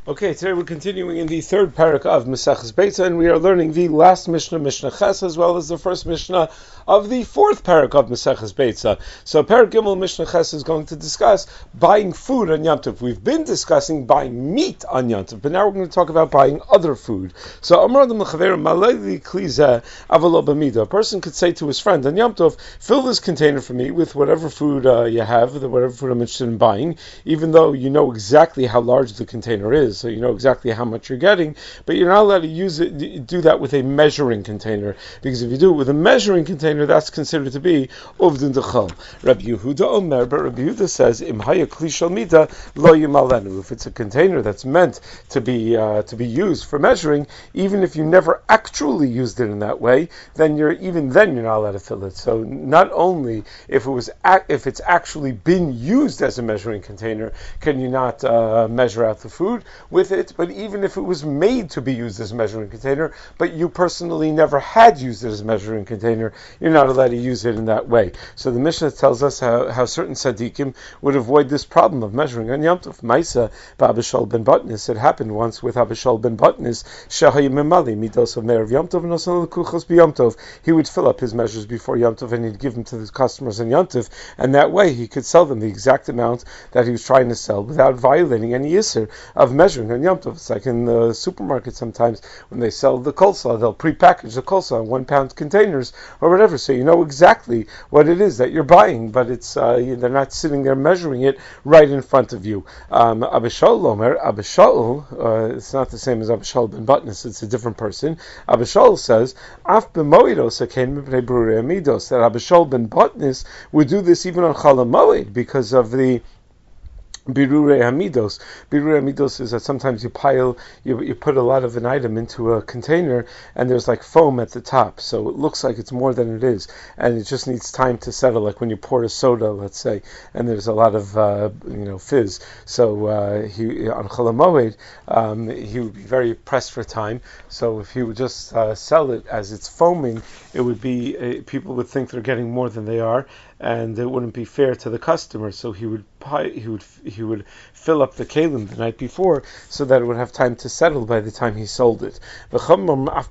Okay, today we're continuing in the third parak of Maseches Beitza, and we are learning the last Mishnah, Mishnah Ches, as well as the first Mishnah of the fourth parak of Maseches Beitza. So parak Gimel Mishnah Ches is going to discuss buying food on Yom Tov. We've been discussing buying meat on Yom Tov, but now we're going to talk about buying other food. So Amar Adam L'Chaver Malei Kliza Avalo B'Mida. A person could say to his friend on Yom Tov, fill this container for me with whatever food you have, whatever food I'm interested in buying, even though you know exactly how large the container is. So you know exactly how much you're getting, but you're not allowed to do that with a measuring container, because if you do it with a measuring container, that's considered to be uvdin dechol. Rabbi Yehuda Omer, but Rabbi Yehuda says, Im haya kli shel mida lo yimalenu. If it's a container that's meant to be used for measuring, even if you never actually used it in that way, then you're not allowed to fill it. So not only if it's actually been used as a measuring container, can you not measure out the food with it, but even if it was made to be used as a measuring container, but you personally never had used it as a measuring container, you're not allowed to use it in that way. So the Mishnah tells us how certain tzaddikim would avoid this problem of measuring on Yom Tov. Maisa ba'Abishal ben Batnis. It happened once with Abishal ben Batnis. Shehayim memali midos of meir of Yom Tov and also l'kuchos b'Yom Tov. He would fill up his measures before Yom Tov and he'd give them to the customers on Yom Tov, and that way he could sell them the exact amount that he was trying to sell without violating any yisr of measuring on Yom Tov. It's like in the supermarket sometimes when they sell the coleslaw, they'll pre-package the coleslaw in 1 pound containers or whatever, so you know exactly what it is that you're buying, but it's they're not sitting there measuring it right in front of you. Abishal Omer, Abishal, it's not the same as Abishal ben Batnis, it's a different person. Abishal says, Af b'moedos akein mipnei brurei amidos, that Abishal ben Batnis would do this even on Chol HaMoed because of the Birurei Hamidos. Birurei Hamidos is that sometimes you put a lot of an item into a container and there's like foam at the top, so it looks like it's more than it is, and it just needs time to settle, like when you pour a soda, let's say, and there's a lot of fizz. So he on Chol HaMoed, he would be very pressed for time, so if he would just sell it as it's foaming, it would be people would think they're getting more than they are, and it wouldn't be fair to the customer. So he would fill up the kalim the night before so that it would have time to settle by the time he sold it. Chum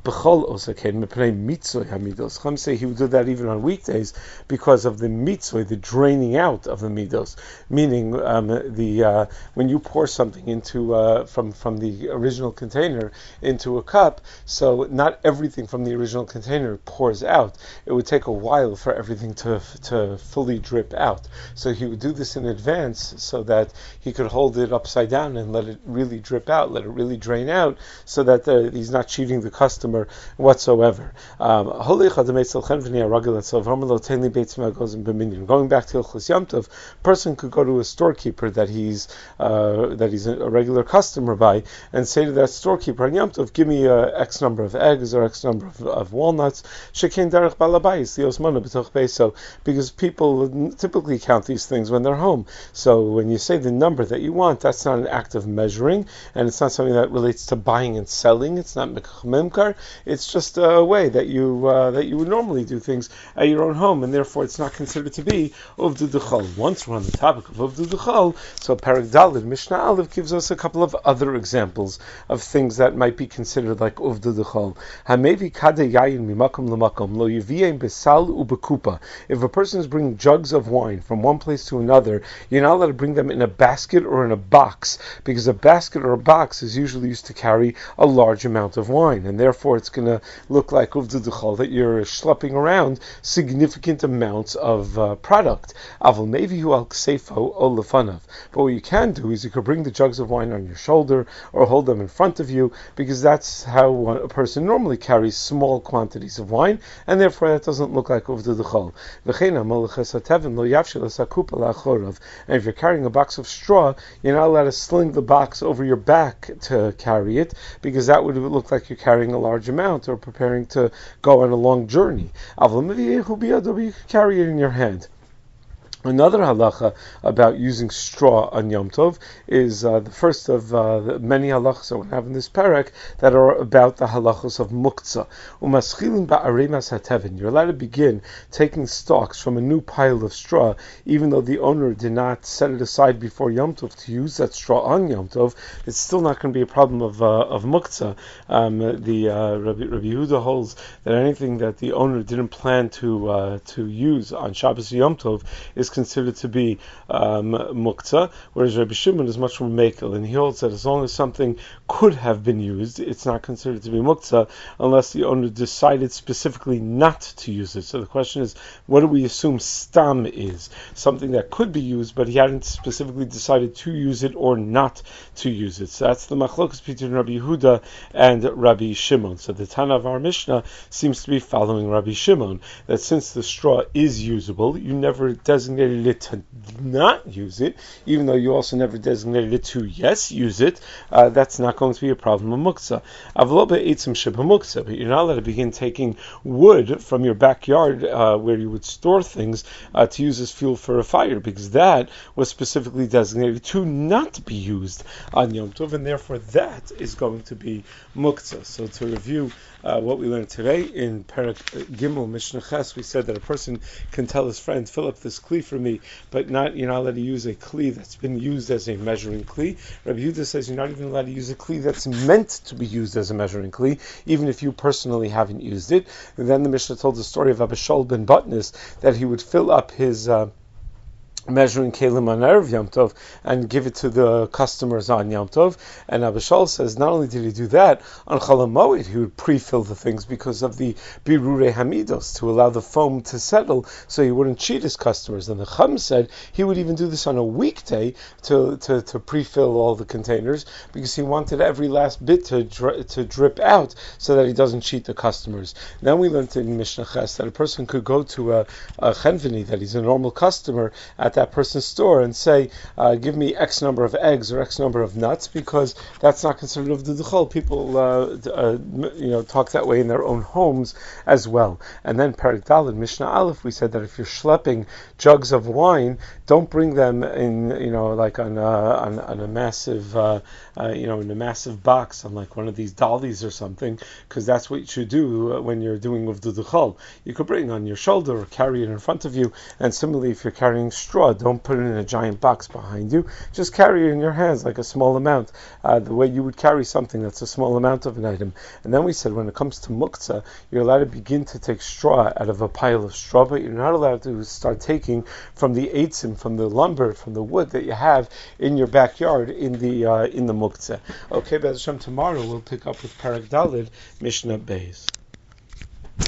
say he would do that even on weekdays because of the mitzvah, the draining out of the midos, meaning when you pour something into from the original container into a cup, so not everything from the original container pours out. It would take a while for everything to fully drip out. So he would do this in advance so that he could hold it upside down and let it really drip out, let it really drain out, so that he's not cheating the customer whatsoever. Going back to Hilchos Yom Tov, a person could go to a storekeeper that he's a regular customer by and say to that storekeeper on Yom Tov, give me X number of eggs or X number of walnuts, because people typically count these things when they're home. So when you say the number that you want, that's not an act of measuring, and it's not something that relates to buying and selling. It's not memkar. It's just a way that you would normally do things at your own home, and therefore it's not considered to be uvdu dechol. Once we're on the topic of uvdu dechol, so Parak Daled Mishnah Aleph gives us a couple of other examples of things that might be considered like uvdu dechol. Hamevi kade yayin mimakom lemakom lo yiviem besal ubekupa. If a person is bringing jugs of wine from one place to another, you're not allowed to bring them in a basket or in a box, because a basket or a box is usually used to carry a large amount of wine, and therefore it's going to look like uvdu dechol, that you're schlepping around significant amounts of product. Aval mevihu al kseifo o lefanav. But what you can do is you could bring the jugs of wine on your shoulder or hold them in front of you, because that's how a person normally carries small quantities of wine, and therefore that doesn't look like uvdu dechol. And if you're carrying a box of straw, you're not allowed to sling the box over your back to carry it, because that would look like you're carrying a large amount or preparing to go on a long journey. You could carry it in your hand. Another halacha about using straw on Yom Tov is the first of the many halachas that we have in this parak that are about the halachas of muktzah. Umaschilin ba'aremas hatevin. You're allowed to begin taking stalks from a new pile of straw, even though the owner did not set it aside before Yom Tov to use that straw on Yom Tov. It's still not going to be a problem of muktzah. Rabbi Yehuda holds that anything that the owner didn't plan to use on Shabbos Yom Tov is considered to be muktzah, whereas Rabbi Shimon is much more mekel, and he holds that as long as something could have been used, it's not considered to be muktzah unless the owner decided specifically not to use it. So the question is, what do we assume stam is? Something that could be used, but he hadn't specifically decided to use it or not to use it. So that's the machlokas between Rabbi Yehuda and Rabbi Shimon. So the Tana of our Mishnah seems to be following Rabbi Shimon, that since the straw is usable, you never designated it to not use it, even though you also never designated it to yes use it. That's not going to be a problem of muktzah. Avloba eitzim sheba muktzah, but you're not allowed to begin taking wood from your backyard where you would store things to use as fuel for a fire, because that was specifically designated to not be used on Yom Tov, and therefore that is going to be muktzah. So to review what we learned today in Parak Gimel Mishnah Ches, we said that a person can tell his friend, fill up this kli for me, but you're not allowed to use a kli that's been used as a measuring kli. Rabbi Yehuda says you're not even allowed to use a kli that's meant to be used as a measuring kli, even if you personally haven't used it. And then the Mishnah told the story of Abishol ben Batnis, that he would fill up his measuring kelim on Erev Yom Tov and give it to the customers on Yom Tov. And Abishal says not only did he do that, on Chol HaMoed he would pre-fill the things because of the Birurei Hamidos, to allow the foam to settle so he wouldn't cheat his customers. And the Chum said he would even do this on a weekday to pre-fill all the containers, because he wanted every last bit to drip out so that he doesn't cheat the customers. Then we learned in Mishnah Ches that a person could go to a chenveni, that he's a normal customer at that person's store, and say, give me X number of eggs or X number of nuts, because that's not considered of the duchol. People talk that way in their own homes as well. And then Parak Daled Mishnah Aleph, we said that if you're schlepping jugs of wine, don't bring them in like on a massive in a massive box on like one of these dollies or something, because that's what you should do when you're doing with the duchol. You could bring on your shoulder or carry it in front of you. And similarly, if you're carrying straw, don't put it in a giant box behind you. Just carry it in your hands like a small amount, the way you would carry something that's a small amount of an item. And then we said when it comes to muktzah, you're allowed to begin to take straw out of a pile of straw, but you're not allowed to start taking from the eitzim, from the lumber, from the wood that you have in your backyard in the muktzah. Okay, Be'ez Hashem, tomorrow we'll pick up with Parak Daled Mishnah Beis.